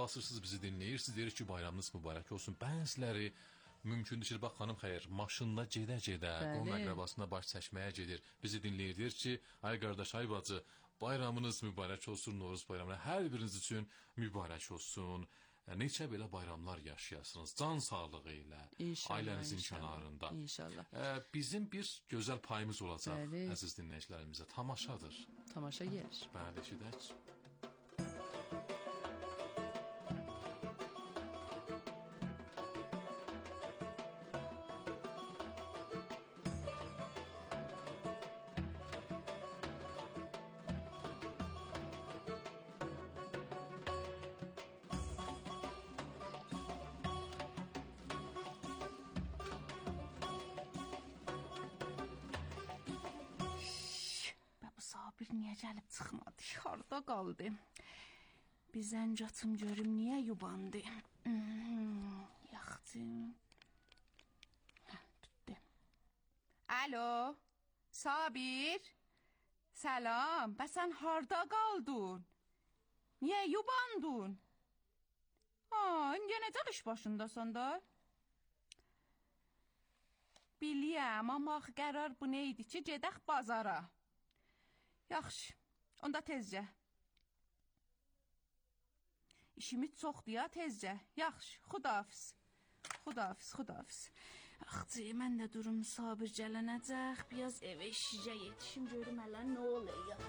basırsınız, bizi dinləyirsiniz, deyirik ki, bayramınız mübarək olsun. Bəziləri mümkündür ki, bax xanım xeyr, maşında gedə-gedə, qonaq əqrəbasına baş çəkməyə gedir. Bizi dinləyir, deyir ki, ay qardaş, ay bacı, bayramınız mübarək olsun, Novruz bayramına hər biriniz üçün mübarək olsun. Neçə belə bayramlar yaşayasınız, can sağlığı ilə, ailənizin kənarında. İnşallah. Bizim bir gözəl payımız olacaq, əziz dinləyicilərimizə. Tamaşadır. Tamaşa gəlir. Bəli, eşidək. Sabir niyə gəlib çıxmadı? Harda qaldı? Bir zəng atım görüm niyə yubandı? Yaxçı. Tutdu. Alo, Sabir. Salam, bəs sən harda qaldın? Niyə yubandın? İndi necə iş başındasan da? Biliyəm, amma qərar bu neydi ki, gedək bazara. Yaxşı, onda tezcə. İşimiz çoxdur ya, tezcə. Yaxşı, xudahafiz. Xudahafiz. Axcı, mən də durum Sabir gələnəcək. Biraz evə işicə yetişim, görüm hələ nə oluyor.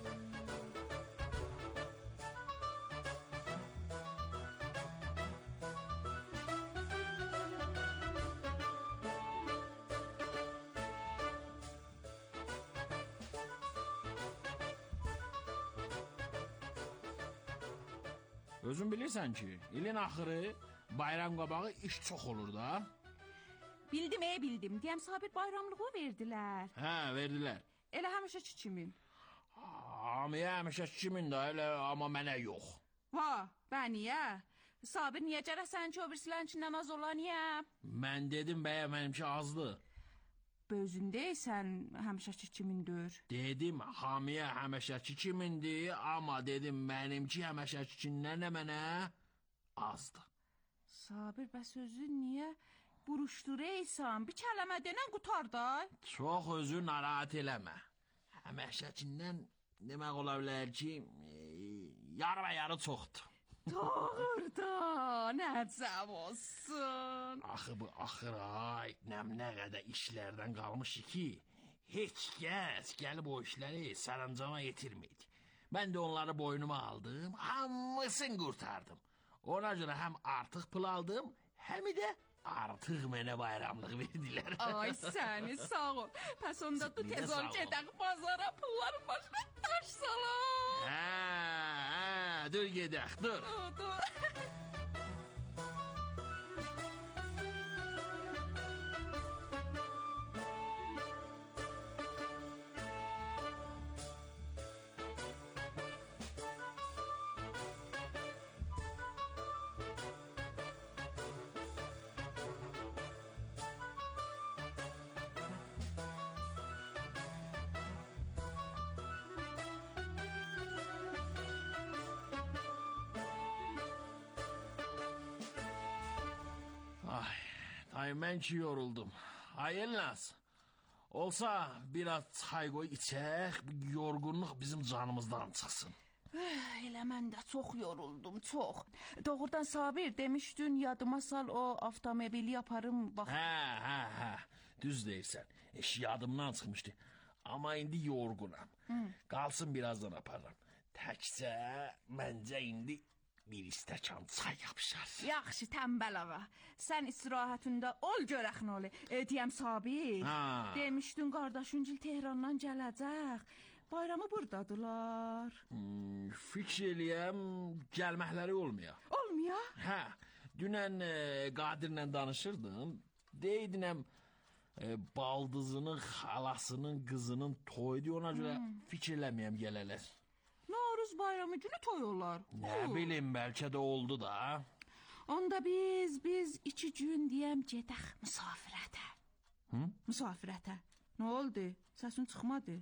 Özün bilirsən ki, ilin axırı bayram qabağı iş çox olur da. Bildim. Deyəm, Sabir bayramlığı verdilər. Hə, verdilər. Elə həmişə kimin? Hamıya həmişə kimin də, elə amma mənə yox. Bəniyə? Sabir niyə cərəsən ki, o birisilərin içindən az olan niyə? Mən dedim bəyə, mənimki azdır. Özündəysən həmişəki kimindir? Dedim, hamıya həmişəki kimindir, amma dedim, mənimki həmişəkindən də mənə azdır. Sabir, bəs özün niyə buruşduraysan? Bir kələmə denən qutar da. Çox özü narahat eləmə. Həmişəkindən demək ola bilər ki, yarı və yarı çoxdur. Doğrudan, əcəb olsun. Axı bu axır ay, nə qədər işlərdən qalmışı ki, heç kəs gəlib o işləri sərəncama yetirməydi. Mən də onları boynuma aldım, hamısını qurtardım. Ona görə həm artıq pul aldım, həm də artıq mənə bayramlıq verdilər. Ay səni, sağ ol. Pəs onda da tez ol gedək bazara, pulların başına taş salam. Hə, dur gedək, dur. Ay mən ki yoruldum. Ay Elnaz, olsa biraz çay qoy içək, yorğunluq bizim canımızdan çıxsın. Elə mən də çox yoruldum, çox. Doğrudan Sabir demişdin, yadıma sal o avtomobili yaparım. Bax. Hə, düz deyirsən. Yadımdan çıxmışdı. Amma indi yorğunam. Qalsın birazdan aparıram. Təkcə məncə indi bir stəkan çay yapışar. Yaxşı, tənbəl ağa. Sən istirahətində ol görək nə olur. Deyəm Sabir, demişdin qardaşın Gil Tehrandan gələcək. Bayramı buradadılar. Fikir eləyəm, gəlməkləri olmuyor. Olmuyor? Hə, dünən Qadirlə danışırdım. Deydinəm, baldızının, xalasının, qızının toydu, ona görə fikirləməyəm gələlər. Novruz bayramı günü toyurlar. Nə bilim, bəlkə də oldu da. Onda biz 2 gün deyəm gedək misafirətə. Misafirətə. Nə oldu? Səsin çıxmadı.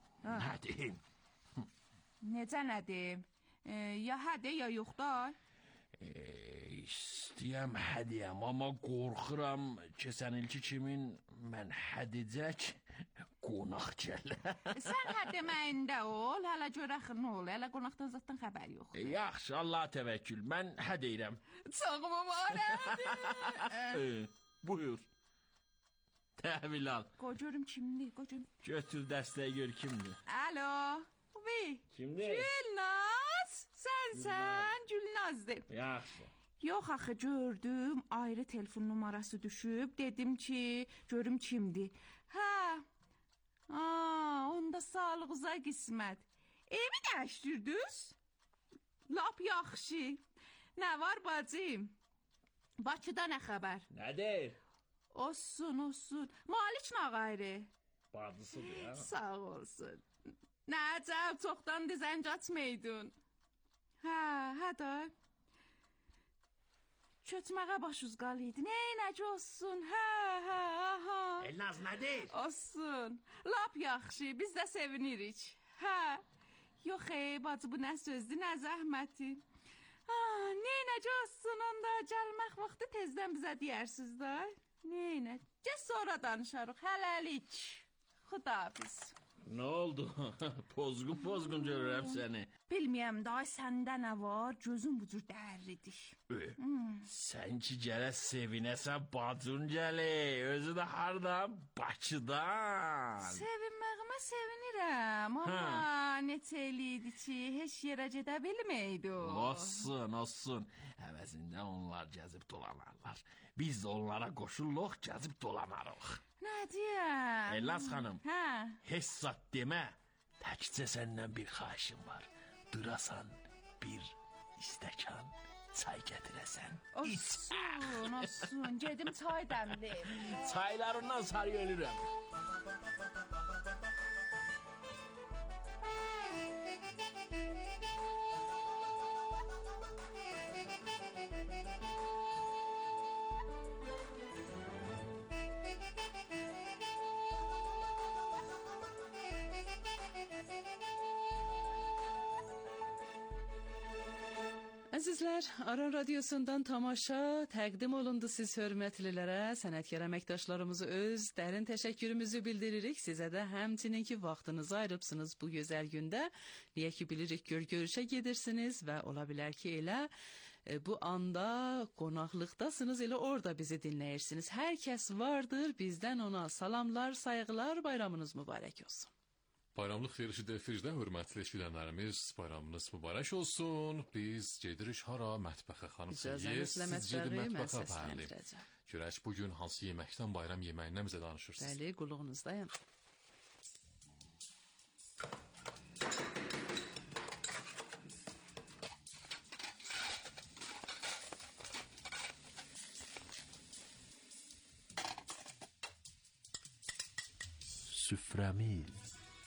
Nə deyim? Necə nə deyim? Ya hə de, ya yox da. İstəyəm hədiyəm, amma qorxuram keçən ilki kimin mən hədicək qonaq gələ. Sən hə deməyində ol, hələ görək nə ol, hələ qonaqdan zatdan xəbər yox. Yaxşı, Allah təvəkkül, mən hə deyirəm. Çox mübarəkdir. Buyur. Təhvil al. Qoy görüm kimdir, qoy görüm. Götür dəstəyi gör kimdir. Alo, uy. Kimdir? Gülnaz, sənsən, Gülnazdır. Yaxşı. Yox axı gördüm, ayrı telefon numarası düşüb, dedim ki, görüm kimdir. Hə. Onda sağlığınıza qismət. Evi dəyişdirdiniz? Lap yaxşı. Nə var bacım? Bakıda nə xəbər? Nədir? Olsun, olsun. Malik nə qayrı? Bacısıdır ya. Sağ olsun. Nəcəb, çoxdan zəng açmaydın. Hə da. Kötməğə başuz qalıydı. Neynəcə olsun? Hə. Elnaz nədir? Olsun. Lap yaxşı, biz də sevinirik. Hə. Yox bacı, bu nə sözdür, nə zəhməti. Neynəcə olsun, onda gəlmək vaxtı tezdən bizə deyərsiz də. Neynə? Gəl sonra danışarıq, hələlik. Xudahafiz. Nə oldu? Pozğun görürəm səni. Bilməyəm da, səndə nə var? Gözün bu cür dərlidir. Sən ki gərək sevinəsən bacın gəli. Özü də hardan? Bakıdan. Sevinməyimə sevinirəm. Amma neçə eliydi ki, heç yerə gedə bilməydim. Olsun. Əvəzində onlar gəzib dolanarlar. Biz də onlara qoşulluq, gəzib dolanarıq. Nə deyəm? Elnaz xanım. Hə. Heç zat demə. Təkcə səndən bir xahişim var. Durasan bir istəkan çay gətirəsən. Olsun. Gedim çay dəmliyim. Çaylarından sarı ölürəm. Əzizlər, Aran Radiosundan tamaşa təqdim olundu siz hörmətlilərə. Sənətkar əməkdaşlarımızı öz dərin təşəkkürümüzü bildiririk. Sizə də həmçinin ki, vaxtınızı ayırıbsınız bu gözəl gündə. Niyə ki, bilirik görüşə gedirsiniz və ola bilər ki, elə bu anda qonaqlıqdasınız, elə orada bizi dinləyirsiniz. Hər kəs vardır, bizdən ona salamlar, sayğılar, bayramınız mübarək olsun. Bayramlıq verilişi də efirdə, hörmətli eşidənlərimiz, bayramınız mübarək olsun. Biz gedirik hara? Mətbəxə xanım Xeyir. Siz gedin mətbəxə, bəli. Görək bugün hansı yeməkdən, bayram yeməyindən bizə danışırsınız. Bəli, qulluğunuzdayım. Süfrəmiz.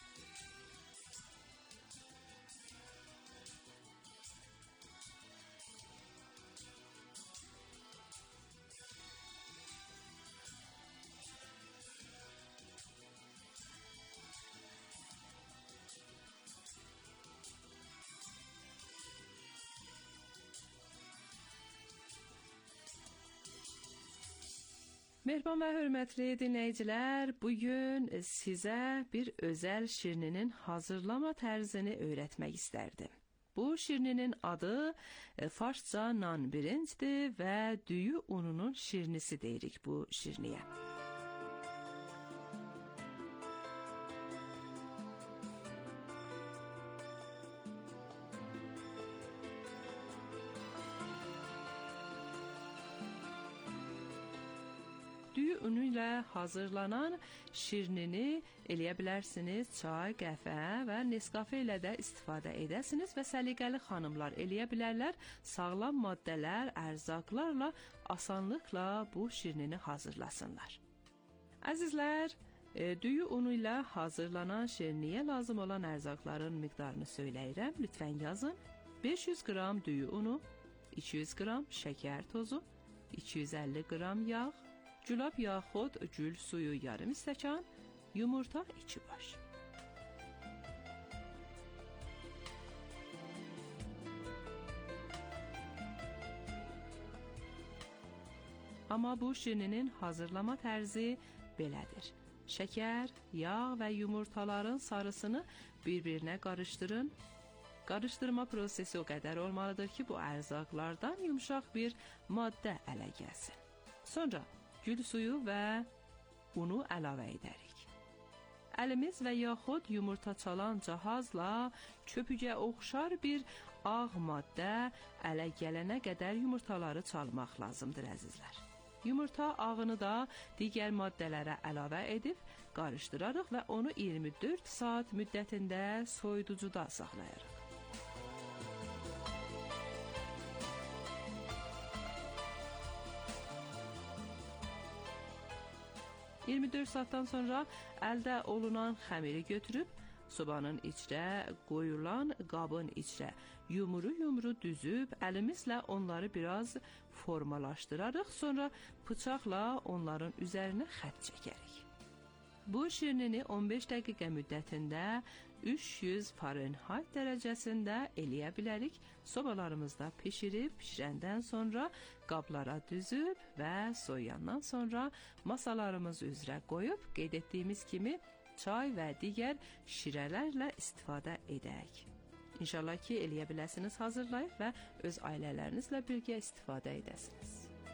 Mehriban və hörmətli dinləyicilər, bugün sizə bir özəl şirninin hazırlama tərzini öyrətmək istərdim. Bu şirninin adı farsça nan birincdir və düyü ununun şirnisi deyirik bu şirniyə. Düyü unu ilə hazırlanan şirnini eləyə bilərsiniz çay, qəhvə və Nescafe ilə də istifadə edəsiniz və səliqəli xanımlar eləyə bilərlər sağlam maddələr, ərzaqlarla asanlıqla bu şirnini hazırlasınlar. Əzizlər, düyü unu ilə hazırlanan şirniyə lazım olan ərzaqların miqdarını söyləyirəm. Lütfən yazın. 500 qram düyü unu, 200 qram şəkər tozu, 250 qram yağ, gülab yaxud gül suyu yarım stəkan, yumurta 2 baş. Amma bu şirninin hazırlama tərzi belədir. Şəkər, yağ və yumurtaların sarısını bir-birinə qarışdırın. Qarışdırma prosesi o qədər olmalıdır ki, bu ərzaqlardan yumşaq bir maddə ələ gəlsin. Sonra gül suyu və unu əlavə edərik. Əlimiz və yaxud yumurta çalan cihazla köpüyə oxşar bir ağ maddə ələ gələnə qədər yumurtaları çalmaq lazımdır əzizlər. Yumurta ağını da digər maddələrə əlavə edib qarışdırarıq və onu 24 saat müddətində soyuducuda saxlayarıq. 24 saatdan sonra əldə olunan xəmiri götürüb sobanın içrə qoyulan qabın içrə yumru düzüb əlimizlə onları biraz formalaşdırarıq, sonra bıçaqla onların üzərinə xətt çəkərik. Bu şirnini 15 dəqiqə müddətində 300 Fahrenheit dərəcəsində eləyə bilərik. Sobalarımızda pişirəndən sonra qablara düzüb və soyuyandan sonra masalarımız üzrə qoyub qeyd etdiyimiz kimi çay və digər şirələrlə istifadə edək. İnşallah ki, eləyə biləsiniz hazırlayıb və öz ailələrinizlə birgə istifadə edəsiniz.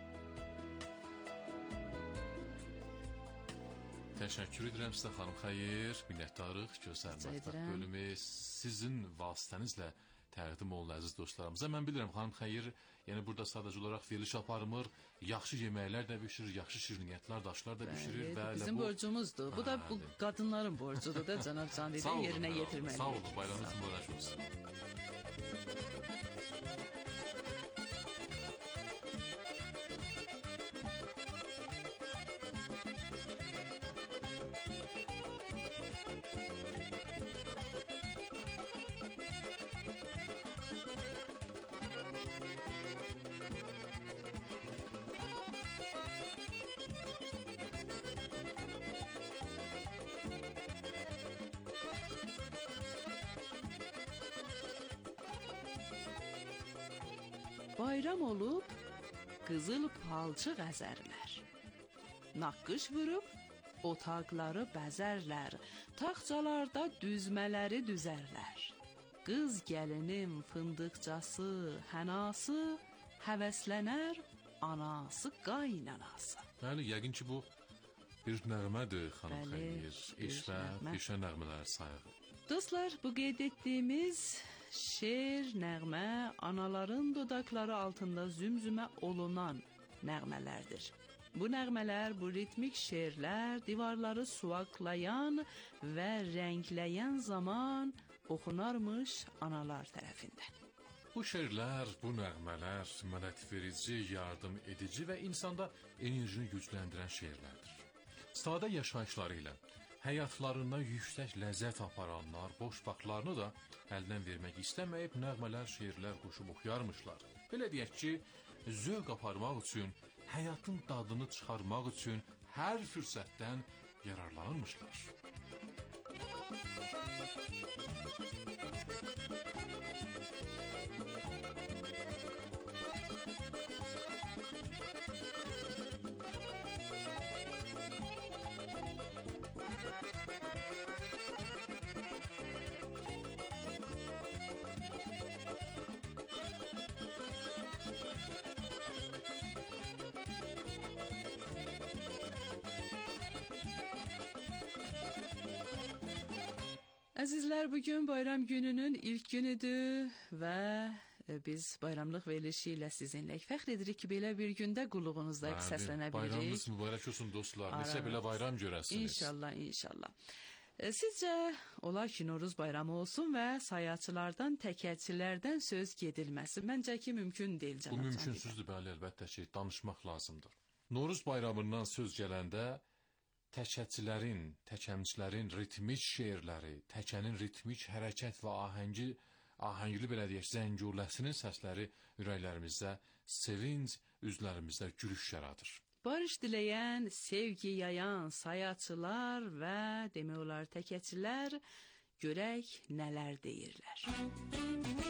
Təşəkkür edirəm sizə xanım Xeyir, minnətdarıq. Gözəl mətbəx bölümü sizin vasitənizlə təqdim olun əziz dostlarımıza. Mən bilirəm xanım Xeyir, yəni burada sadəcə olaraq veriliş aparmır, yaxşı yeməklər də bişirir, yaxşı şirniyyatlar, daşlar da bişirir və bizim borcumuzdur. Bu da bu qadınların borcudur da cənab Candidə yerinə yetirməliyik. Sağ olun, bayramınız mübarək olsun. Bayram olub, qızıl palçıq əzərlər. Naqqış vurub, otaqları bəzərlər. Taxçalarda düzmələri düzərlər. Qız gəlinim fındıqcası, hənası, həvəslənər, anası, qaynanası. Bəli, yəqin ki, bu bir nəğmədir, xanım Xeyir. Eşvə, peşə nəğmələri sayıq. Dostlar, bu qeyd etdiyimiz şeir, nəğmə, anaların dodaqları altında zümzümə olunan nəğmələrdir. Bu nəğmələr, bu ritmik şeirlər divarları suvaqlayan və rəngləyən zaman oxunarmış analar tərəfindən. Bu şeirlər, bu nəğmələr mədət verici, yardım edici və insanda enerjini gücləndirən şeirlərdir. Sadə yaşayışları ilə həyatlarında yüksək ləzzət aparanlar boş vaxtlarını da əldən vermək istəməyib nəğmələr, şeirlər qoşub oxuyarmışlar. Belə deyək ki, zövq aparmaq üçün, həyatın dadını çıxarmaq üçün hər fürsətdən yararlanırmışlar. Əzizlər, bugün bayram gününün ilk günüdür və biz bayramlıq verilişi ilə sizinləyik. Fəxr edirik ki, belə bir gündə qulluğunuzdayıq, səslənə bilirik. Bayramınız mübarək olsun dostlar, neçə belə bayram görəsiniz. İnşallah, inşallah. Sizcə, olar ki, Noruz bayramı olsun və sayaçılardan, təkərçilərdən söz gedilməsi. Məncə ki, mümkün deyil, cənab Bu Candidə. mümkünsüzdür, bəli, əlbəttə ki, danışmaq lazımdır. Noruz bayramından söz gələndə təkəçilərin, təkəmçilərin ritmik şeirləri, təkənin ritmik hərəkət və ahəngli belə deyək, zənguləsinin səsləri ürəklərimizdə sevinc, üzlərimizdə gülüş yaradır. Barış diləyən, sevgi yayan sayaçılar və demək olar təkəçilər görək nələr deyirlər.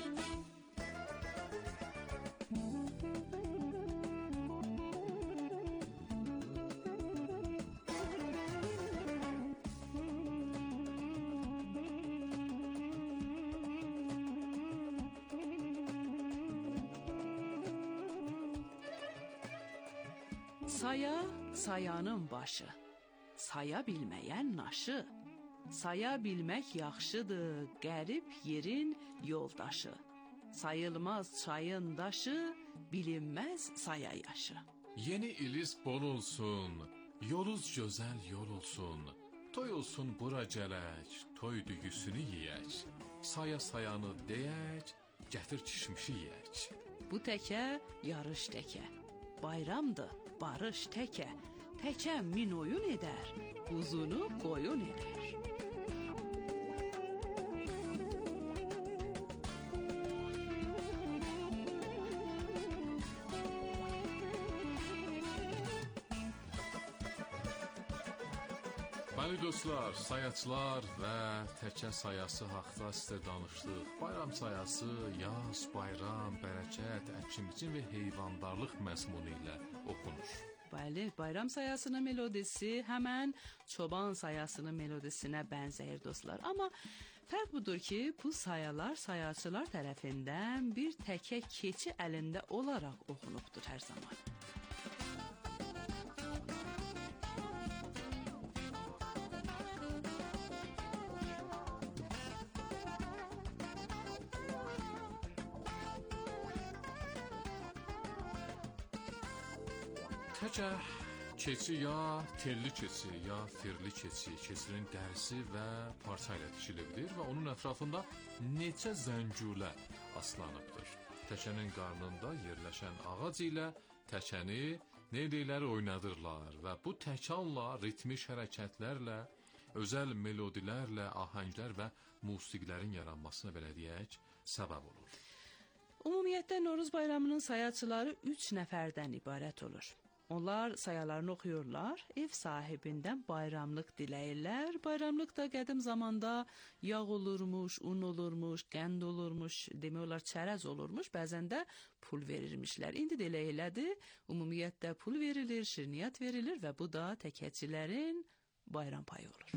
Saya, sayanın başı. Saya bilməyən naşı. Saya bilmək yaxşıdır, qərib yerin yoldaşı. Sayılmaz çayın daşı, bilinməz saya yaşı. Yeni iliz bol olsun, yoluz gözəl yol olsun. Toy olsun bura gələk, toy düyüsünü yeyək. Saya sayanı deyək, gətir kişmişi yeyək. Bu təkə, yarış təkə. Bayramdır, barış təkə. Təkə min oyun edər, quzunu qoyun edər. Bəli dostlar, sayaçlar və təkə sayası haqda sizə danışdıq. Bayram sayası yaz, bayram, bərəkət, əkin-biçin və heyvandarlıq məzmunu ilə oxunur. Bəli, bayram sayasının melodisi həmən çoban sayasının melodisinə bənzəyir dostlar. Amma fərq budur ki, bu sayalar sayaçılar tərəfindən bir təkə keçi əlində olaraq oxunubdur hər zaman. Təkə keçi ya telli keçi, ya firli keçi, keçinin dərisi və parça ilə tikilibilir və onun ətrafında neçə zəncülə aslanıbdır. Təkənin qarnında yerləşən ağac ilə təkəni neyləkləri oynadırlar və bu təkanla, ritmiş hərəkətlərlə, özəl melodilərlə, ahənglər və musiqilərin yaranmasına belə deyək, səbəb olur. Ümumiyyətlə Novruz bayramının sayaçıları 3 nəfərdən ibarət olur. Onlar sayalarını oxuyurlar, ev sahibindən bayramlıq diləyirlər. Bayramlıq da qədim zamanda yağ olurmuş, un olurmuş, qənd olurmuş, demək olar çərəz olurmuş, bəzən də pul verirmişlər. İndi də elə elədir, ümumiyyətlə pul verilir, şirniyyat verilir və bu da təkəçilərin bayram payı olur.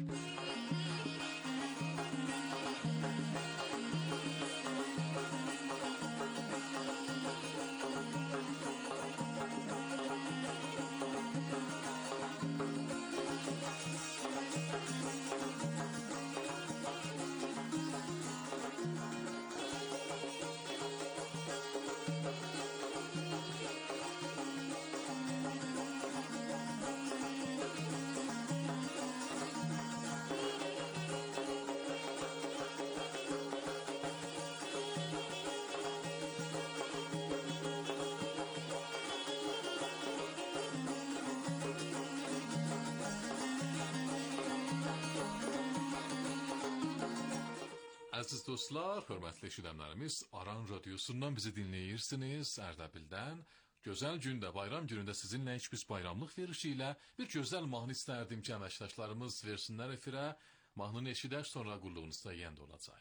Əziz dostlar, hörmətli eşidənlərimiz, Aran radiosundan bizi dinləyirsiniz Ərdəbildən. Gözəl gündə, bayram günündə sizinlə heç biz bayramlıq verişi ilə bir gözəl mahnı istərdim ki, əməkdaşlarımız versinlər efirə. Mahnını eşidək, sonra qulluğunuzda yenə də olacaq.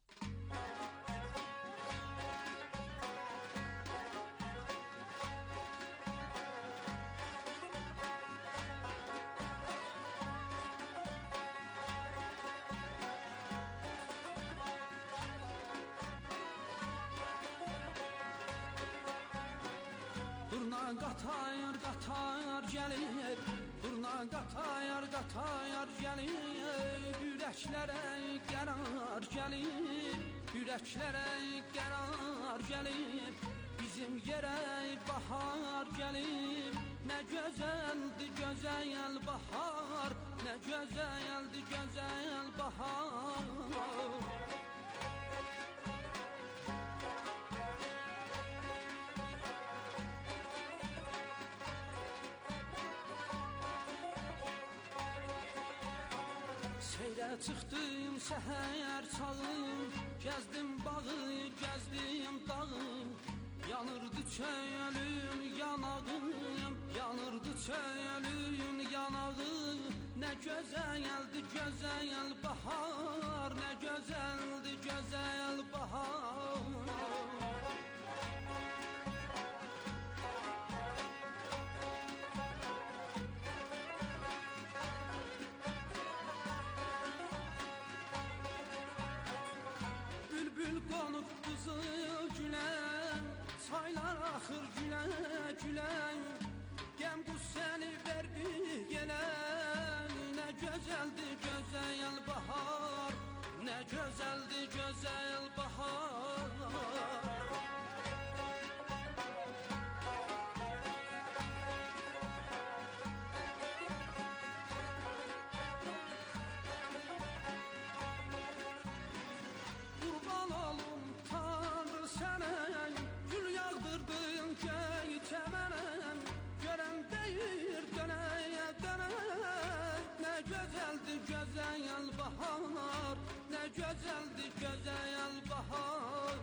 Qatayar, qatayar gəlir, durna qatayar, qatayar gəlir, ürəklərə qərar gəlir, ürəklərə qərar gəlir, bizim yerə bahar gəlir, nə gözəldir gözəl bahar, nə gözəldir gözəl bahar. Seyrə çıxdım səhər çağım, gəzdim bağı, gəzdim dağım, yanırdı çölüm yanağım, yanırdı çölüm yanağım, nə gözəldir gözəl bahar, nə gözəldir gözəl bahar. Qonub qızıl gülə, çaylar axır gülə gülə, Gəm qüssəni verdi yenə. Nə gözəldir gözəl bahar, nə gözəldir gözəl bahar. Qurban olum Tanrı sənə, gül yağdırdın göy çəmənə. Görəm deyir dönəyə dönə. Nə gözəldir gözəl bahar, nə gözəldir gözəl bahar.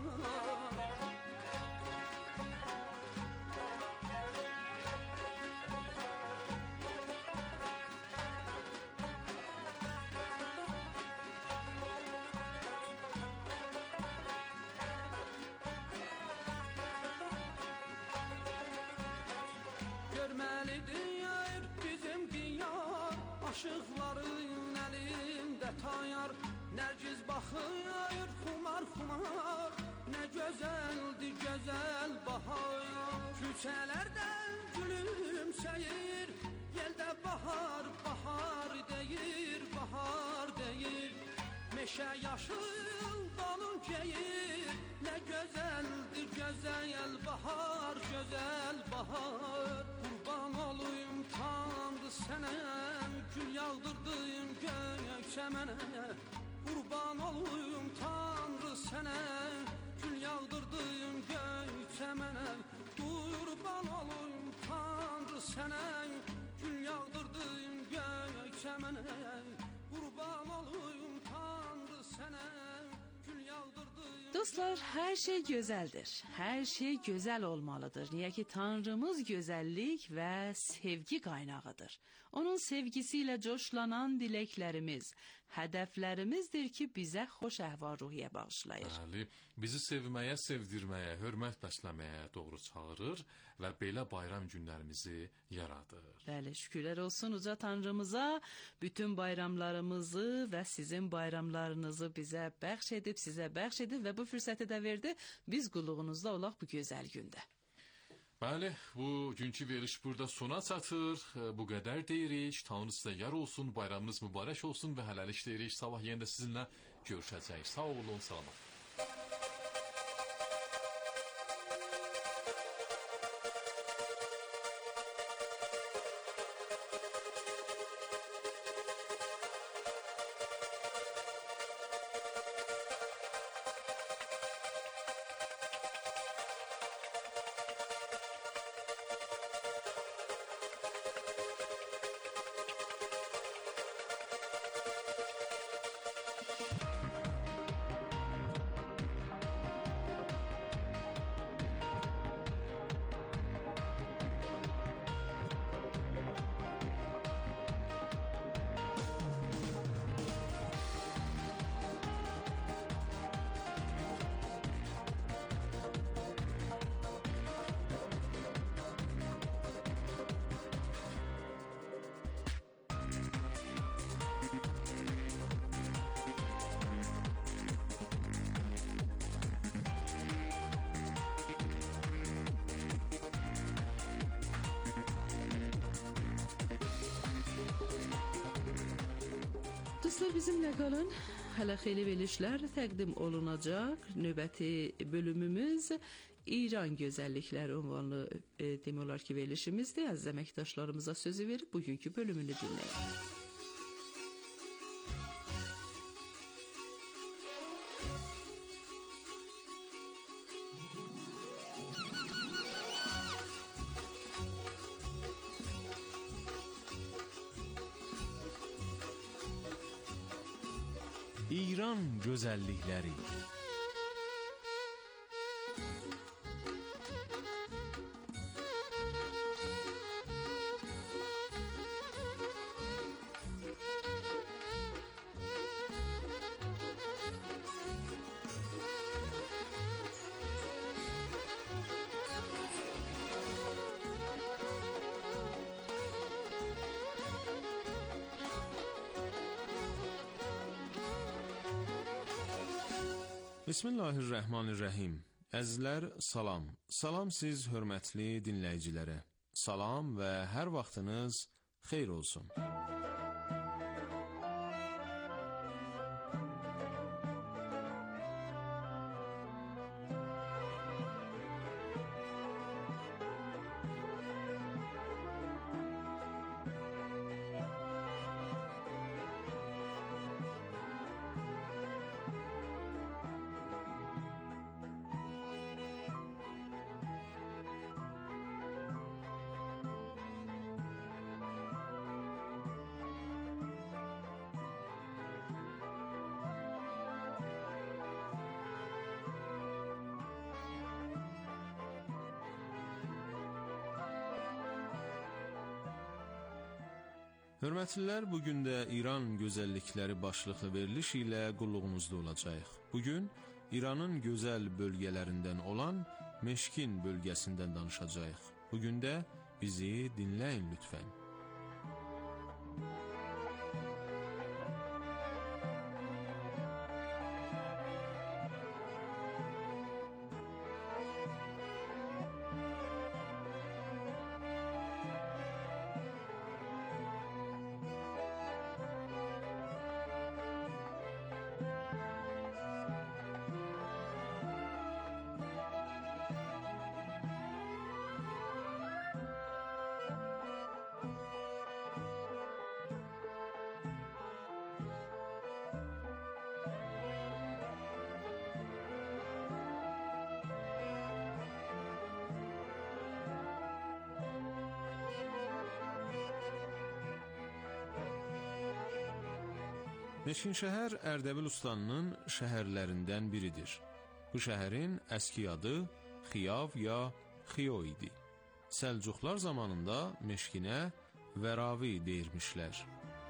Görməlidir bizim diyar, aşıqların əlində tayar. Nərgiz baxır xumar xumar, nə gözəldir gözəl bahar. Küçələrdən gülümsəyir, yeldə bahar bahar deyir, bahar deyir. Meşə yaşıl donun geyir, nə gözəldir gözəl bahar, gözəl bahar. Qurban olayım Tanrı sənə, gül yağdırdın göy çəmənə. Qurban olayım Tanrı sənə, gül yağdırdın göy çəmənə. Qurban olayım Tanrı sənə, gül yağdırdın göy çəmənə. Qurban olayım Tanrı sənə, gül yağdırdın. Dostlar, hər şey gözəldir. Hər şey gözəl olmalıdır. Niyə ki Tanrımız gözəllik və sevgi qaynağıdır. Onun sevgisi ilə coşlanan diləklərimiz, hədəflərimizdir ki, bizə xoş əhval-ruhiyyə bağışlayır. Bəli, bizi sevməyə, sevdirməyə, hörmət bəsləməyə doğru çağırır və belə bayram günlərimizi yaradır. Bəli, şükürlər olsun uca Tanrımıza, bütün bayramlarımızı və sizin bayramlarınızı bizə bəxş edib və bu fürsəti də verdi. Biz qulluğunuzda olaq bu gözəl gündə. Bəli, bu günkü veriliş burada sona çatır. Bu qədər deyirik. Tanrı sizə yar olsun, bayramınız mübarək olsun və hələlik deyirik. Sabah yenə də sizinlə görüşəcəyik. Sağ olun, salamat. Dostlar, bizimlə qalın. Hələ xeyli verilişlər təqdim olunacaq. Növbəti bölümümüz İran gözəllikləri ünvanlı demək olar ki, verilişimizdir. Əziz əməkdaşlarımıza sözü verib bugünkü bölümünü dinləyin. İran gözəllikləri. Bismillahirrahmanirrahim. Əzizlər, salam. Salam siz hörmətli dinləyicilərə. salam və hər vaxtınız xeyir olsun. Hörmətlilər, bugün də İran gözəllikləri başlıqlı veriliş ilə qulluğunuzda olacağıq. Bugün İranın gözəl bölgələrindən olan Meşkin bölgəsindən danışacağıq. Bugün də bizi dinləyin lütfən. Meşkin şəhər Ərdəbil ustanının şəhərlərindən biridir. Bu şəhərin əski adı Xiyav ya Xiyo idi. Səlcuqlar zamanında Meşkinə Vəravi deyirmişlər.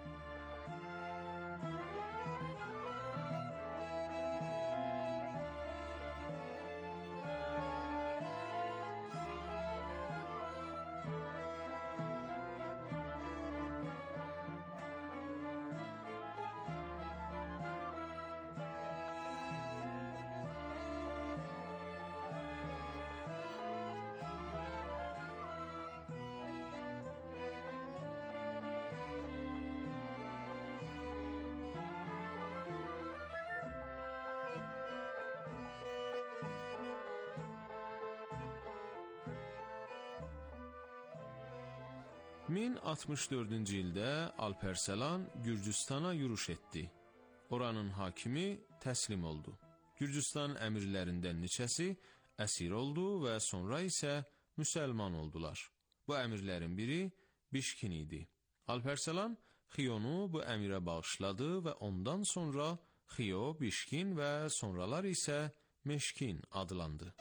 (1064-cü ildə Alparslan Gürcüstana yürüş etdi. Oranın hakimi təslim oldu. Gürcüstan əmirlərindən neçəsi əsir oldu və sonra isə müsəlman oldular. Bu əmirlərin biri Bişkin idi. Alparslan Xiyonu bu əmirə bağışladı və ondan sonra Xiyo, Bişkin və sonralar isə Meşkin adlandı.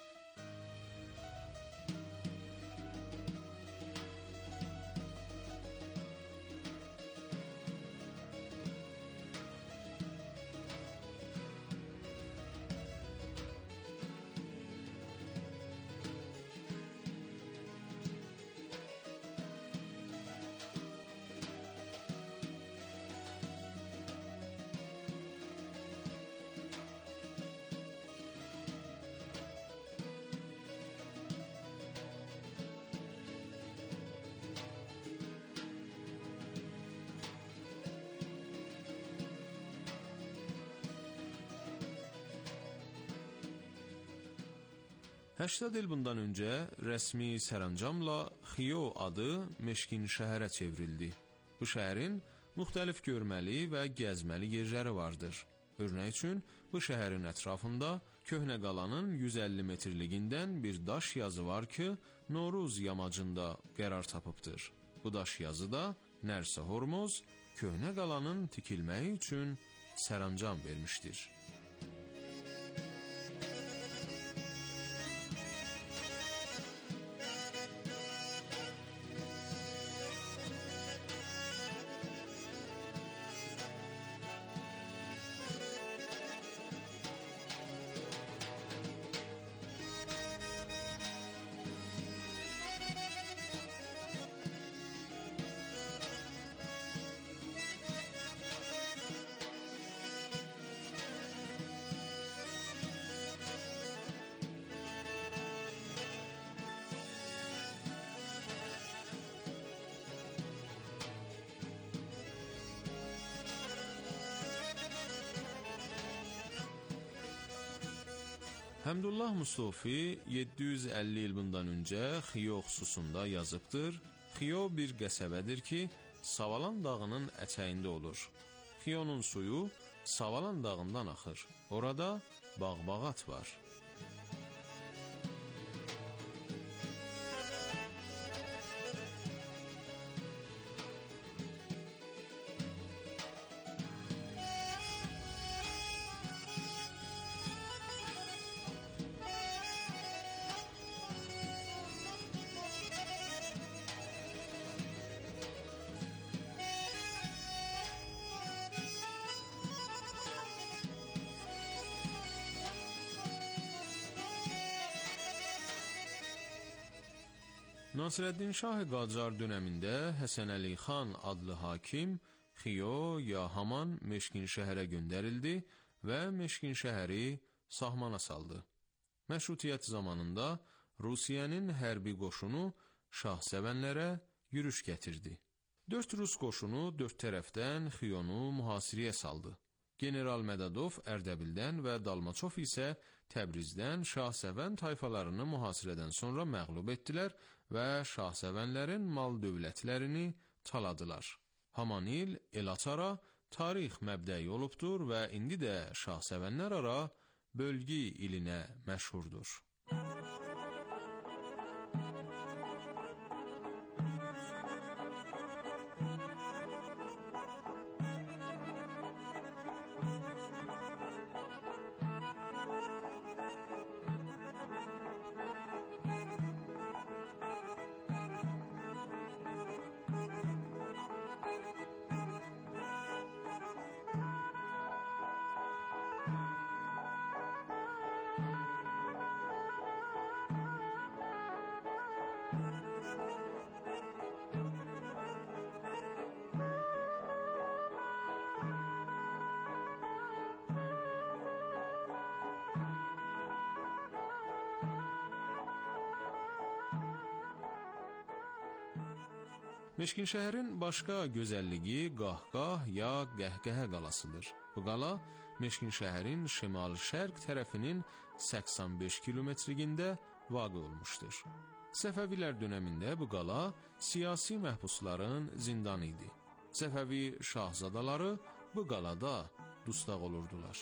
Həştad il bundan öncə rəsmi sərəncamla Xiyo adı Meşkin şəhərə çevrildi. Bu şəhərin müxtəlif görməli və gəzməli yerləri vardır. Örnək üçün, bu şəhərin ətrafında Köhnə qalanın 150 metrliyindən bir daş yazı var ki, Noruz yamacında qərar tapıbdır. Bu daş yazı da Nərsə Hormuz Köhnə qalanın tikilməyi üçün sərəncam vermişdir. Həmdullah Mustafi 750 il bundan öncə Xiyo xüsusunda yazıbdır. Xiyo bir qəsəbədir ki, Savalan dağının ətəyində olur. Xiyonun suyu Savalan dağından axır. Orada bağ-bağat var. Nasirəddin Şah Qacar dönəmində Həsən Əli xan adlı hakim Xiyo ya haman Meşkin şəhərə göndərildi və Meşkin şəhəri sahmana saldı. Məşrutiyyət zamanında Rusiyanın hərbi qoşunu şahsevənlərə yürüş gətirdi. 4 Rus qoşunu 4 tərəfdən Xiyonu mühasirəyə saldı. General Mədadov Ərdəbildən və Dalmaçov isə Təbrizdən şahsevən tayfalarını mühasirədən sonra məğlub etdilər və şahsevənlərin mal dövlətlərini taladılar. Haman il Elaçara tarix məbdəyi olubdur və indi də şahsevənlər ara bölgü ilinə məşhurdur. Meşkin şəhərin başqa gözəlliyi Qahqah ya Qəhqəhə qalasıdır. Bu qala Meşkin şəhərin şimal-şərq tərəfinin 85 kilometrliyində vaqe olmuşdur. Səfəvilər dönəmində bu qala siyasi məhbusların zindanı idi. Səfəvi şahzadaları bu qalada dustaq olurdular.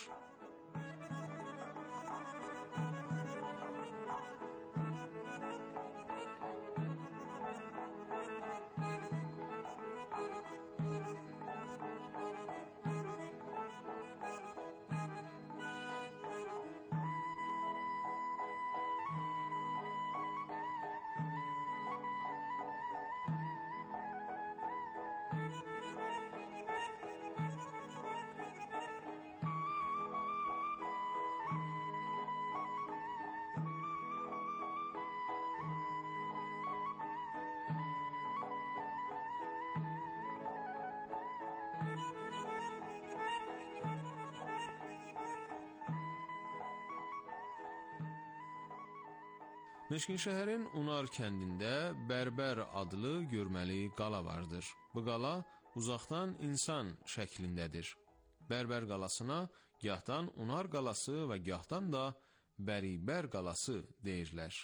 Meşkin şəhərin Unar kəndində Bərbər adlı görməli qala vardır. Bu qala uzaqdan insan şəklindədir. Bərbər qalasına gahdan Unar qalası və gahdan da Bəribər qalası deyirlər.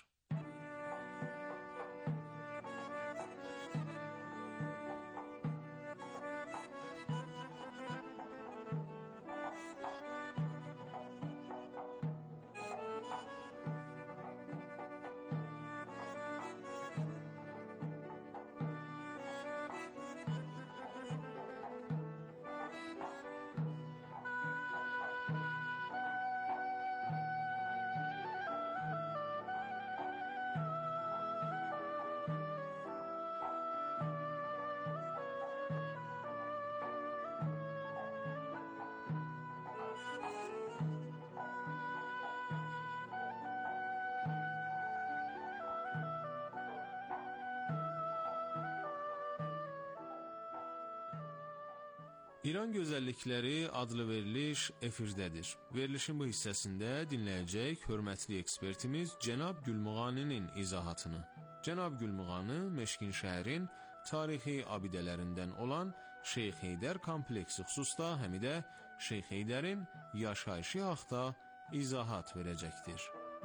İran Gözəllikləri adlı veriliş efirdədir. Verilişin bu hissəsində dinləyəcək hörmətli ekspertimiz Cənab Gülmuğaninin izahatını. Cənab Gülmuğanı Meşkin şəhərin tarixi abidələrindən olan Şeyx Heydər kompleksi xüsusda həm də Şeyx Heydərin yaşayışı haqda izahat verəcəkdir.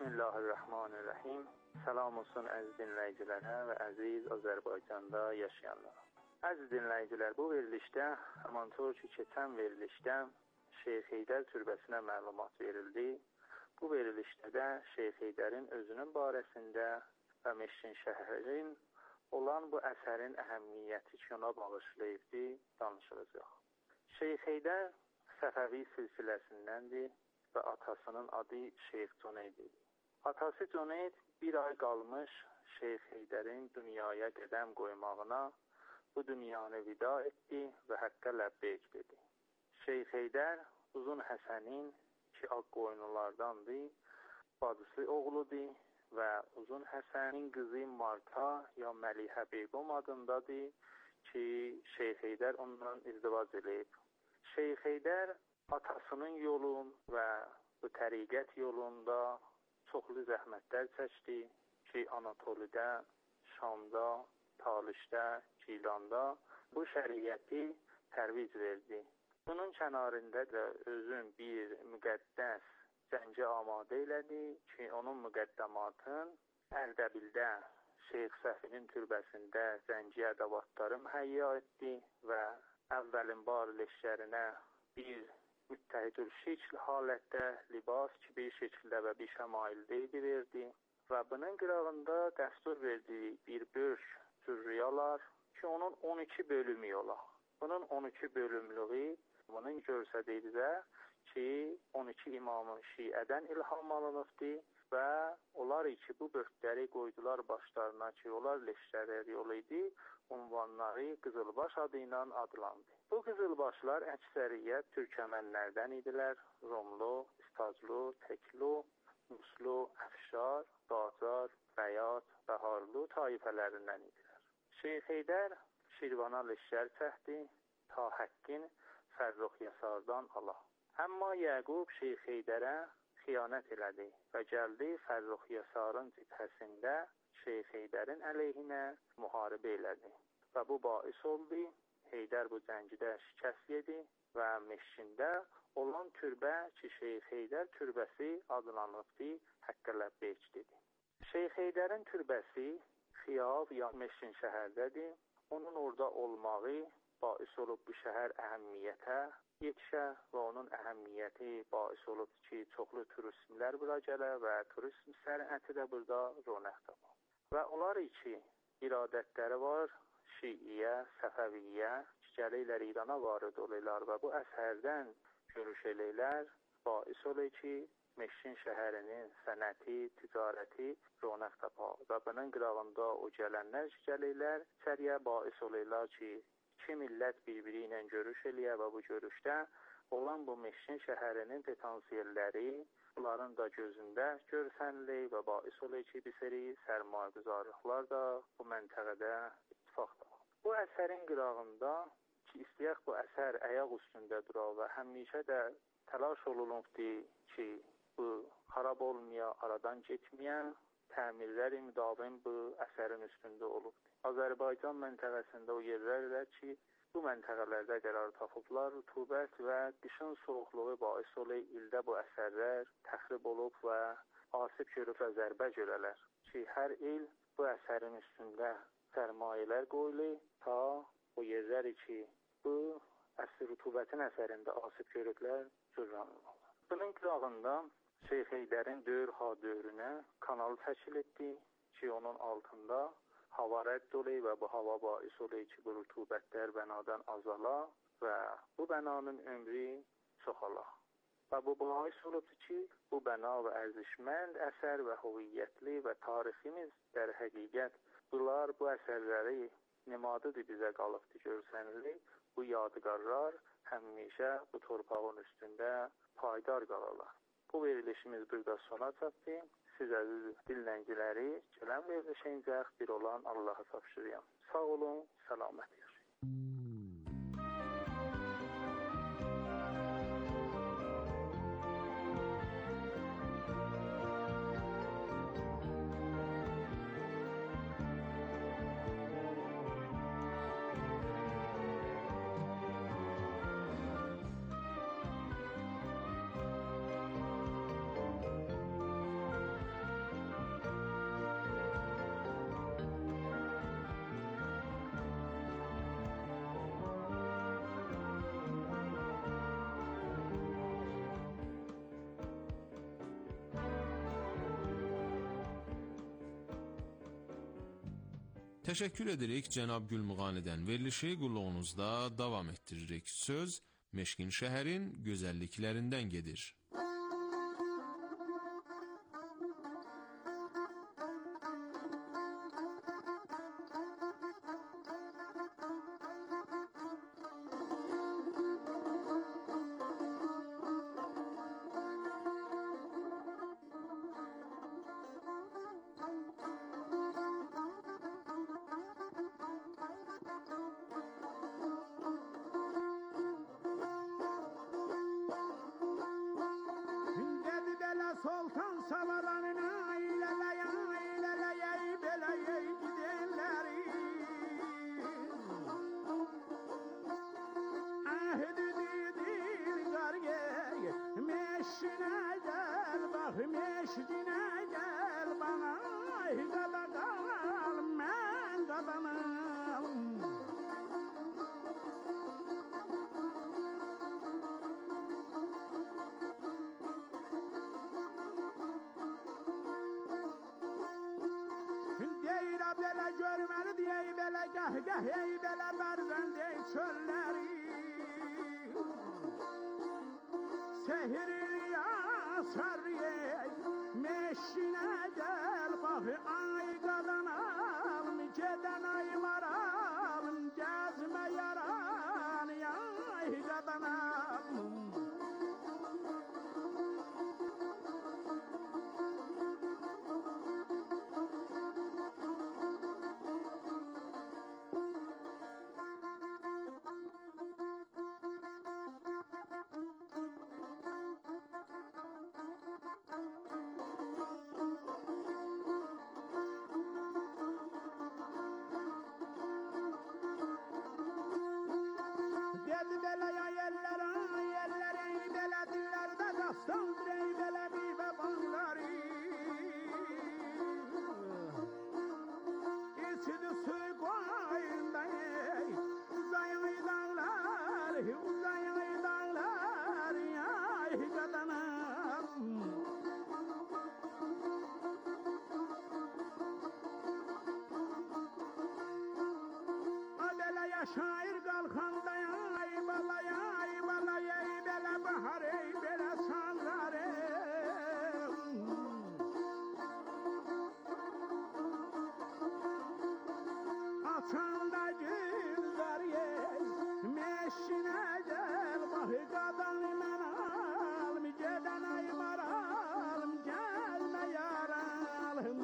Bismillahirrahmanirrahim. Salam olsun əziz dinləyicilərə və əziz Azərbaycanda yaşayanlara. Əziz dinləyicilər, bu verilişdə, amantor ki, keçən verilişdə Şeyx Heydər türbəsinə məlumat verildi. Bu verilişdə də Şeyx Heydərin özünün barəsində və Meşkin şəhərin olan bu əsərin əhəmiyyəti ki, ona bağışlayıbdı, danışılacaq. Şeyx Heydər Səfəvi silsiləsindəndir və atasının adı Şeyx Cüneyddir. Atası Cüneyd bir ay qalmış Şeyx Heydərin dünyaya qədəm qoymağına bu dünyanı vida etdi və həqqə ləbbeyk dedi. Şeyx Heydər Uzun Həsənin ki, Ağqoyunlulardandır, bacısı oğludur və Uzun Həsənin qızı Marta ya Məlihə Beygom adındadır ki, Şeyx Heydər ondan izdivac edib. Şeyx Heydər atasının yolun və bu təriqət yolunda çoxlu zəhmətlər çəkdi ki, Anatolidə, Şamda, Talişdə, Gilanda bu şəriəti tərviz verdi. Bunun kənarında da özün bir müqəddəs zəncə amadə elədi ki, onun müqəddəmatın Ərdəbildə Şeyx Səfinin türbəsində zənci ədəvatları mühəyya etdi və əvvəlin bar leşkərinə bir müttəhidül şəkl halətdə libas ki, bir şəkildə və bir şəmaildə idi verdi və bunun qırağında dəstur verdi bir bölk zürriyalar ki, onun 12 bölümü ola. Bunun 12 bölümlüğü bunun görsədildə ki, 12 imamın şiədən ilham alınıbdı və onlar ki, bu bölkləri qoydular başlarına ki, onlar leşkələr yolu idi, unvanları Qızılbaş adı ilə adlandı. Bu Qızılbaşlar əksəriyyət Türkəmənlərdən idilər, Rumlu, İstaclu, Teklu, Muslu, Əfşar, Qacar, Bəyat, Bəharlu taifələrindən idilər. Şeyx Heydər Şirvana leşkər çəkdi, ta həqqin Fərrux Yasardan ala. Əmma Yəqub Şeyx Heydərə xiyanət elədi və gəldi Fərrux Yasarın cibhəsində Şeyx Heydərin əleyhinə müharibə elədi. Və bu bais oldu, Heydər bu cəngidə şikəst yedi və Meşkində olan türbə ki, Şeyx Heydər türbəsi adlanıbdı, Həqqə ləbbeyk dedi. Şeyx Heydərin türbəsi Xiyav ya Meşkin şəhərdədir. Onun orada olmağı bais olub bu şəhər əhəmmiyyətə yetişə və onun əhəmmiyyəti bais olub ki, çoxlu turistlər bura gələ və turizm sənəti də burada ronaq tapar. Və onlar ki, iradətləri var, Şiiyə, Səfəviyyə, gəlirlər İrana varid olurlar və bu əsərdən görüş eləyirlər, bais olur ki, Meşkin şəhərinin sənəti, ticarəti ronaq tapar və bunun qırağında o gələnlər ki, gəlirlər, içəriyə bais olurlar ki, iki millət bir-biri ilə görüş eləyə və bu görüşdə olan bu Meşkin şəhərinin potansiyelləri bunların da gözündə görsənilir və bais olur ki, bir seri sərmayəgüzarlıqlar da bu məntəqədə ittifaqdır. Bu əsərin qırağında ki, istəyək bu əsər ayaq üstündə durar və həmişə də təlaş olunubdur ki, bu xarab olmaya, aradan getməyən təmirləri müdavim bu əsərin üstündə olubdur. Azərbaycan məntəqəsində o yerlərdir ki, bu məntəqələrdə qərar tapıblar, rütubət və qışın soğuqluğu bais olur, ildə bu əsərlər təxrib olub və asib görüb və zərbə görələr ki, hər il bu əsərin üstündə sərmayələr qoyulur, ta o yerləri ki, bu əsr rütubətin əsərində asib görüblər, cürranırlar. Bunun qırağında Şeyx Heydərin dövr-ha dövrünə kanal təşkil etdi ki, onun altında hava rədd olur və bu hava bais olur ki, bu rütubətlər bənadan azala və bu bənanın ömrü çoxala. Və bu bais olubdur ki, bu bəna və ərzişmənd əsər və hüviyyətli və tariximiz در həqiqət bunlar bu əsərləri nemadıdır bizə qalıbdır görsənilir. Bu yadigarlar həmişə bu torpağın üstündə paydar qalarlar. Bu verilişimiz burada sona çatdı. Siz əziz dinləyiciləri gələn verilişincək bir olan Allah'a tapşırıyorum. Sağ olun, səlamət yaşayın. Təşəkkür edirik cənab Gülmuğanidən. Verilişi qulluğunuzda davam etdiririk. Söz Meşkin şəhərin gözəlliklərindən gedir. Sultan savaranına ilerleye beleye gidenleri Ahdidir gargeye meşine gel bak meşkine gel bana Gada kal men gadanım Belə görməli deyək, belə gəh-gəh, belə bərzəndək çölləri Sehri asarıyək, meşinə gəl, bax, ay qadanalım, gedən ay maralım, gəzmə yaran, ay qadanalım Şair kalkanda ay balaya bela bahare bela sanrare Atanda güller ye meşine gel bahi kadan men al geden ay maralım gelme yaralım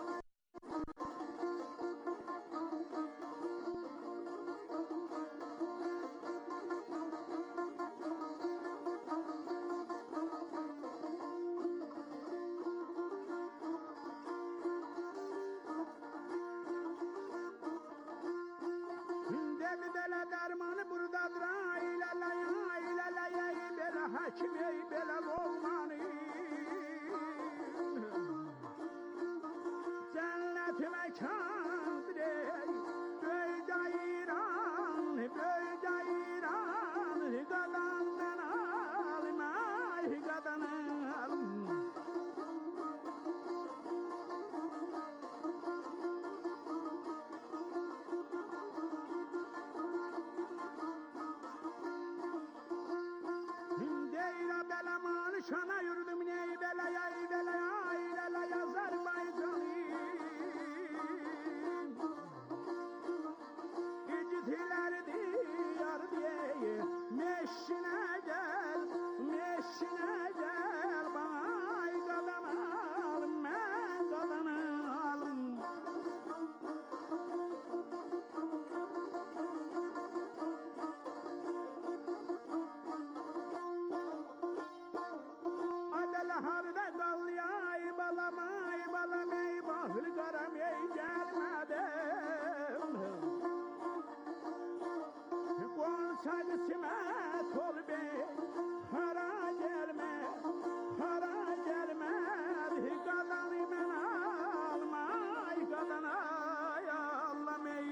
Bela dermanı buradadır ilerleye bela hakim bela olmanı cennet mekandır böyde İran gadandan alım ay gadanım Şana yürüdüm ney belaya Azerbaycan'ı İcitiler diyar diye meşine gel bana ay gadanalım men gadanalım Harda kal yay balamay bahri karam yay gelmedim Konsaydı simet ol bey hara gelme Kadanı men almay kadanay allamay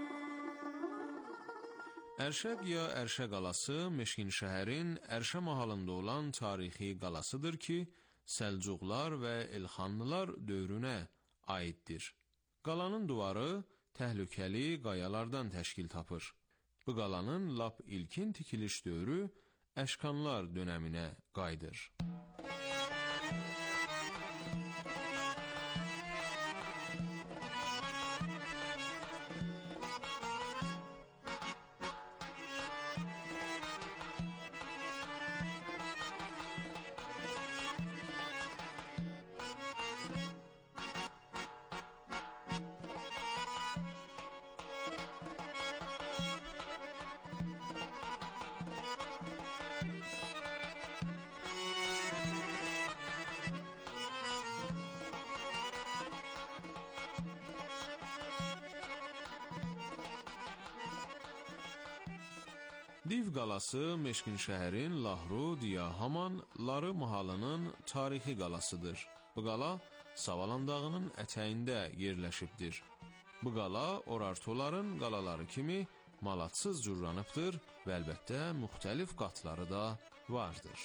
Ərşəq ya Ərşə qalası Meşkin şəhərin Ərşə mahalında olan tarixi qalasıdır ki, Səlcuqlar və Elxanlılar dövrünə aiddir. Qalanın duvarı təhlükəli qayalardan təşkil tapır. Bu qalanın lap ilkin tikiliş dövrü Əşkanlar dönəminə qayıdır. Div qalası Meşkin şəhərin Lahru, Diya, Haman, Ları mahalının tarixi qalasıdır. Bu qala Savalan dağının ətəyində yerləşibdir. Bu qala Orartoların qalaları kimi malatsız cürranıbdır və əlbəttə müxtəlif qatları da vardır.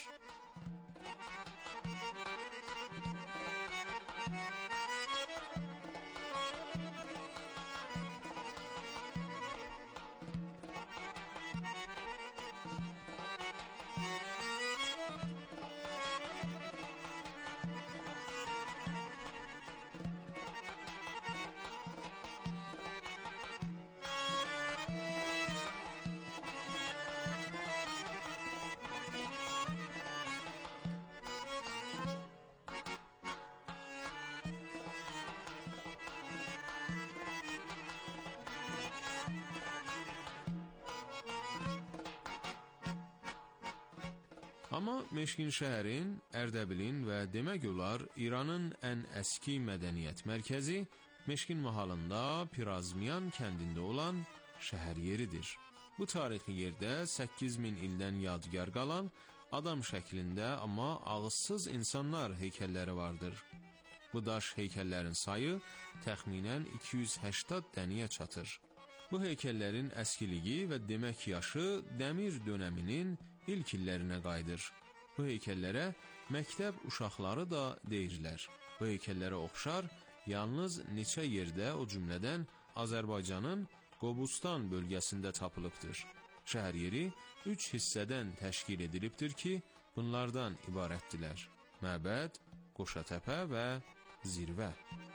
Amma Meşkin şəhərin, Ərdəbilin və demək olar İranın ən əski mədəniyyət mərkəzi Meşkin mahalında Pirazmiyan kəndində olan şəhər yeridir. Bu tarixi yerdə 8000 ildən yadigar qalan adam şəklində amma ağızsız insanlar heykəlləri vardır. Bu daş heykəllərin sayı təxminən 280 dənəyə çatır. Bu heykəllərin əskiliyi və demək yaşı Dəmir dönəminin ilk illərinə qayıdır. Bu heykəllərə məktəb uşaqları da deyirlər. Bu heykəllərə oxşar yalnız neçə yerdə, o cümlədən Azərbaycanın Qobustan bölgəsində tapılıbdır. Şəhər yeri 3 hissədən təşkil edilibdir ki, bunlardan ibarətdilər: məbəd, Qoşatəpə və zirvə.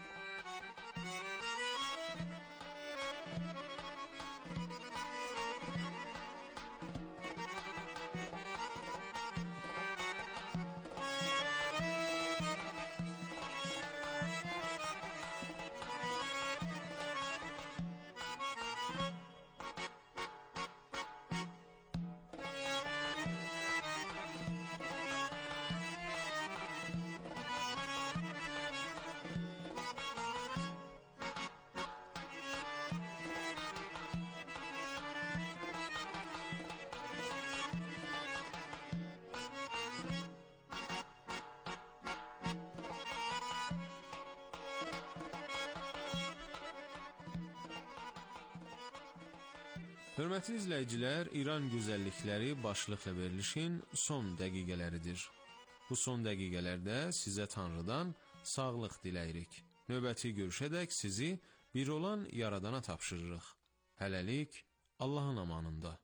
Hörmətli izləyicilər, İran gözəllikləri başlıqla verilişin son dəqiqələridir. Bu son dəqiqələrdə sizə Tanrıdan sağlıq diləyirik. Növbəti görüşədək sizi bir olan Yaradana tapşırırıq. Hələlik Allahın amanında.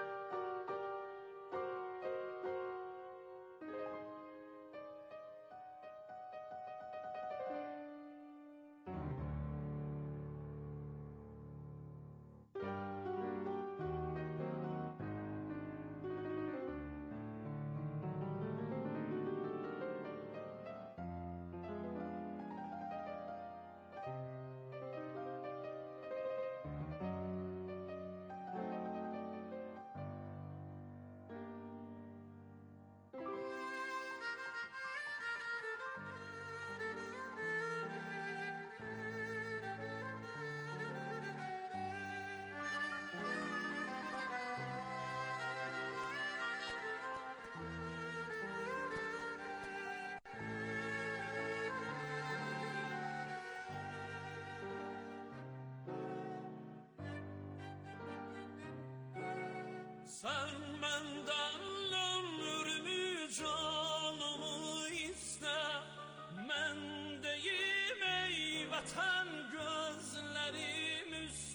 Sen benden ömrümü canımı iste, ben deyim ey vatan gözlerim üstüne.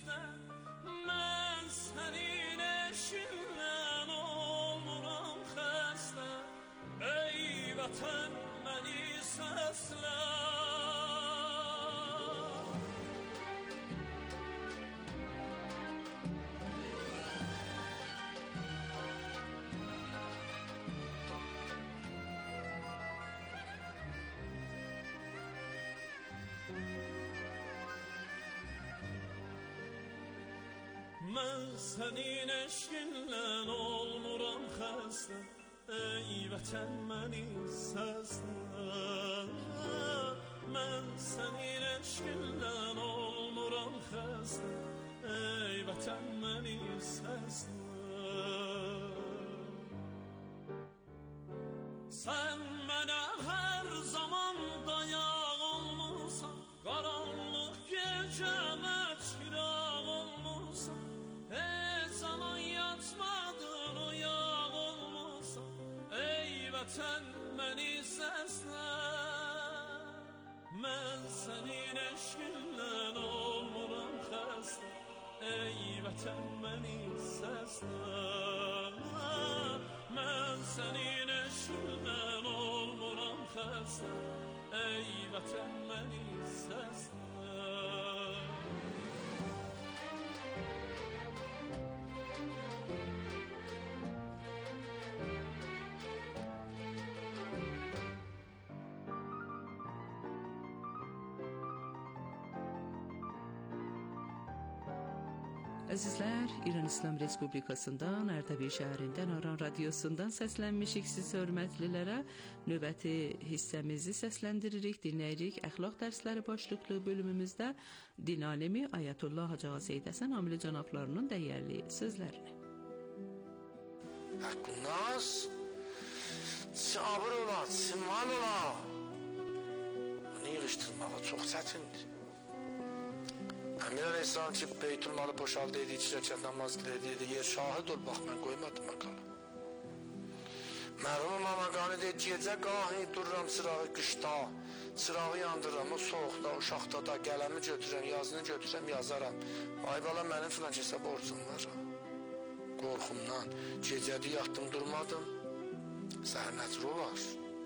Mən sənin eşqinlə olmuram xəstə, ey vətən məni səslən. Mən sənin eşqinlə olmuram xəstə, ey vətən məni səslən. Sən mənə hər zaman dayaq olmursan, qaranlıq gecəmə çıraq olmursan, heç zaman yatmadın oyaq olmursan, ey vətən məni səslən. Mən sənin eşqinlə olmuram xəstə, ey vətən məni səslən. Mən sənin eşqinlə olmuram xəstə, ey vətən məni səslən. Əzizlər, İran İslam Respublikasından, Ərdəbil şəhərindən, Aran radiosundan səslənmişik siz hörmətlilərə. Növbəti hissəmizi səsləndiririk, dinləyirik. Əxlaq dərsləri başlıqlı bölümümüzdə din alimi Ayətullah Hacı Ağa Seyid Həsən Amili cənablarının dəyərli sözlərini. Əqqunnas, sabır ola, simal ola. Bunu yığışdırmağa çox çətindir. Əmir Aleyhisselam ki, Beytülmalı boşaldı, idi, 2 rəkət namaz qilirdi, yer şahid ol, bax, mən qoymadım maqalı. Mərhum mamaqanı deyir, gecə qahi dururam sırağı qışda, sırağı yandırıram, o soğuqda, o şaxda da, qələmi götürəm, yazını götürəm, yazaram. Ay bala, mənim filan kəsə borcum var. Qorxumdan, gecədi yatdım, durmadım, səhər nəcr olar.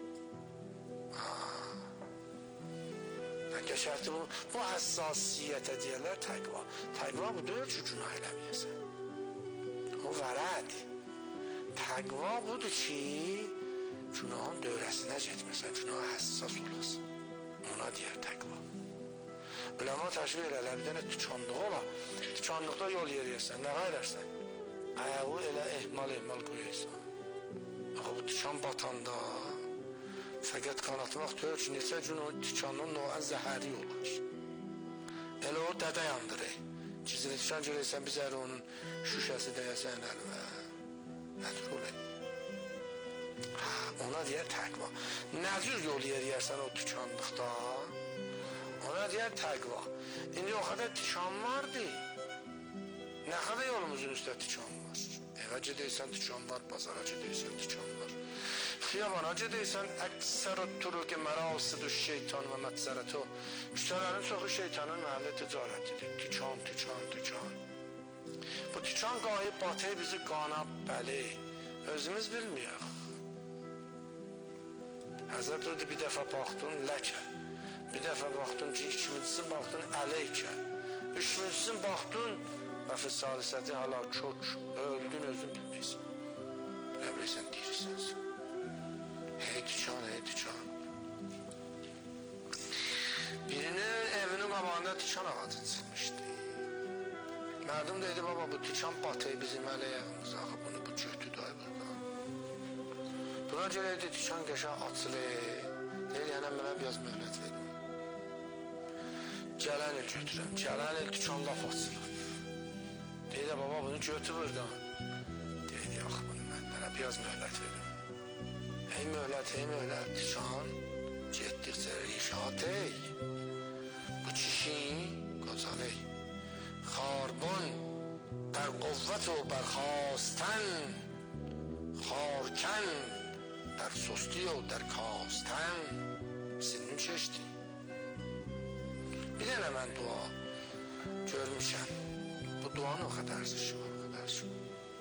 Qəşərti bu həssasiyyətə deyərlər təqva. Təqva bu deyil ki, günah eləməyəsən. O vərəd. Təqva budur ki, günahın dövrəsinə getməsən, günaha həssas olasın. Ona deyər təqva. Üləma təşvir elələr, bir dənə tükanlığı ola. Tükanlıqda yol yeriyəsən, nə qaylərsən? Ayağı elə ehmal qoyaysan. Axı bu tükan batanda fəqət qanatmaq deyil ki, neçə gün o tikanın noğan zəhəri olar. Elə o dədə yandırır. Gizli tikan görəysən, bizər onun şüşəsi dəyəsən əlvə. Nədir olayım? Ona deyər təqva. Nə cür yol yeriyərsən o tikanlıqda? Ona deyər təqva. İndi o qədər tikan vardı. Nə qədər yolumuzun üstə tikan var? Evə gedəysən tikan var, bazara gedəysən tikan var. Xiyabana gedəysən, əksərət turuqi mərasıdü şeytan və mətzərətü. Küçələrin çoxu şeytanın məhəlli ticarətidir. Tikan. Bu tikan qayıb batı bizi qana, bəli, özümüz bilməyək. Həzrət ödü bir dəfə baxdın ləkə, bir dəfə baxdın ki, ikincisi baxdın əleykə, üçüncüsün baxdın və fəsalisəti hala kök, öldün özün bilməysən. Nə biləysən, deyirsənsən. Hey tikan. Birinin evinin qabağında tikan ağacı çıxmışdı. Mərdim deydi, baba bu tikan batı bizim ələyəğimiz, axı bunu bu götüdü ay buradan. Buna görə deydi, tikan qəşə açılır. Deyir, yəni mənə biraz möhlət verin. Gələn il götürəm, gələn il tikan laf açılır. Deyir, baba bunu götü buradan. Deyir, axı bunu mənlərə biraz möhlət verin. Hey möhlət, tikan getdikcə rişat ey. Bu kişi qocalı ey. Xarbon در قوت و برخاستن خارکن در سستی و در کاستن سنین çeşdi. Bir dənə mən dua görmüşəm. Bu duanın o qədər arzusu var, o qədər arzusu.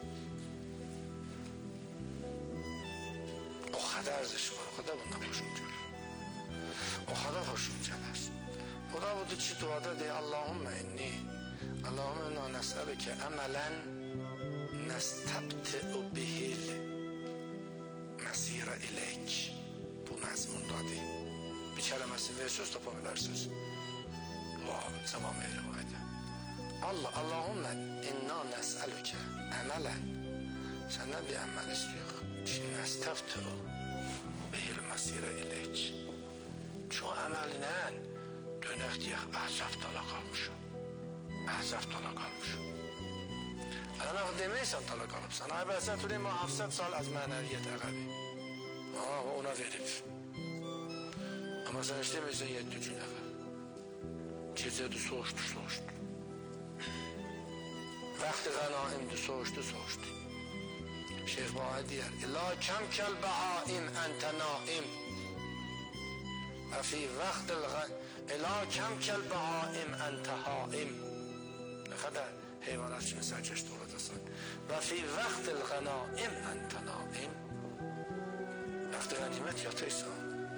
O qədər arzusu var, o qədər bundan xoşum gəlir. O qədər xoşum gəlir. O da budur ki, duada deyir, Allahümmə inni Allahümme inna nes'elüke emelen nestabti'u bihil mesire ileyk. Bu məzmundadır. Bir kələməsini ver, söz tapa bilərsiniz. Dua, zaman verim, haydi. Allahümme inna nes'aluke amelen. Senden bir amel istiyor. Estağfirullah. Bihil masire ileyk. Şu ameline dönek diye ahzaf dala kalmışım. Ahzaf dala kalmışım. Ana demeysen dala kalıpsan. Ay ben sen tuleyim hafsat sal az maneviyet ağabey. Ona verip. Ama sen istemeysen 7 gün evvel. Gecədir soğuşdu. Vakti ganaimdi soğuşdu. Şeyh Bahai deyər, İlâ kəmkəl bəhaim əntə naim. Və fi vaxtil İlâ kəmkəl bəhaim əntə haim. Nə qədər heyvanat kimi sərkeşdə olacaqsan. Və fi vaxtil ganaim əntə naim. Vaxti qənimət yatırsan.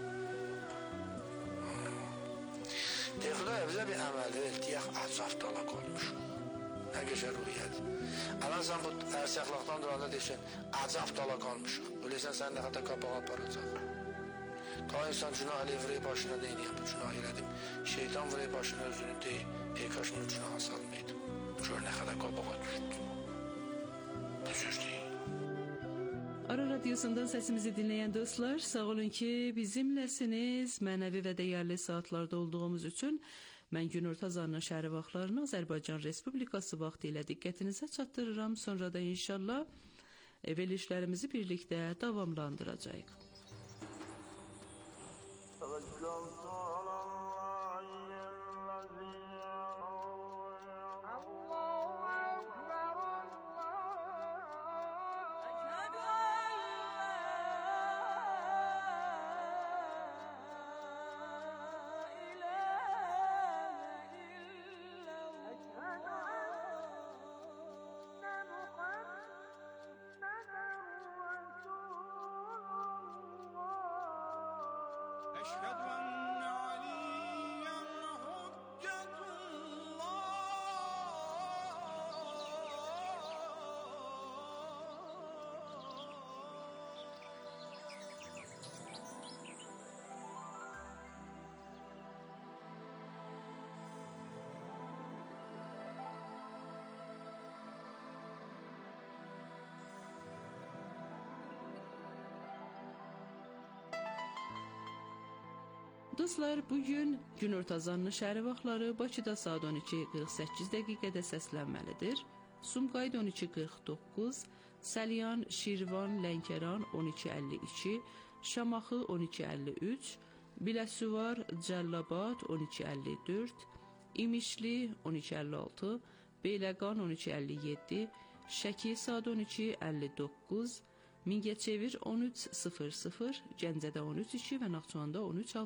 Deyək, Xudaya bizə bir əməl ver, deyək, əcaf dala qoymuşum. Nə gözəl ruhiyyədir. Alan sən bu ərsəxlaqdan duranda deyirsən, əcaf dala qalmışıq. Bilirsən, sən nə qədər qabağa aparacaq. Daha insan günah elə vurayı başına deyiniyəm, bu günah elədim. Şeytan vurayı başına özünü deyil, kaş bunu günaha salmaydım. Gör nə qədər qabağa düşdü. Düzür deyil. Ara Radyosu'ndan sesimizi dinleyen dostlar, sağ olun ki bizimlesiniz. Mənəvi və dəyərli saatlarda olduğumuz üçün mən günorta zarına şəhəri vaxtlarını Azərbaycan Respublikası vaxtı ilə diqqətinizə çatdırıram. Sonra da inşallah verilişlərimizi birlikdə davamlandıracağıq. Dostlar, bugün günorta zanlı şəhəri vaxtları Bakıda saat 12:48 dəqiqədə səslənməlidir. Sumqayıt 12:49, Səlyan, Şirvan, Lənkəran 12:52, Şamaxı 12:53, Biləsuvar, Cəllabad 12:54, İmişli 12:56, Beyləqan 12:57, Şəki saat 12:59, Mingəçevir 13:00, Gəncədə 13:02 və Naxçıvanda 13:06.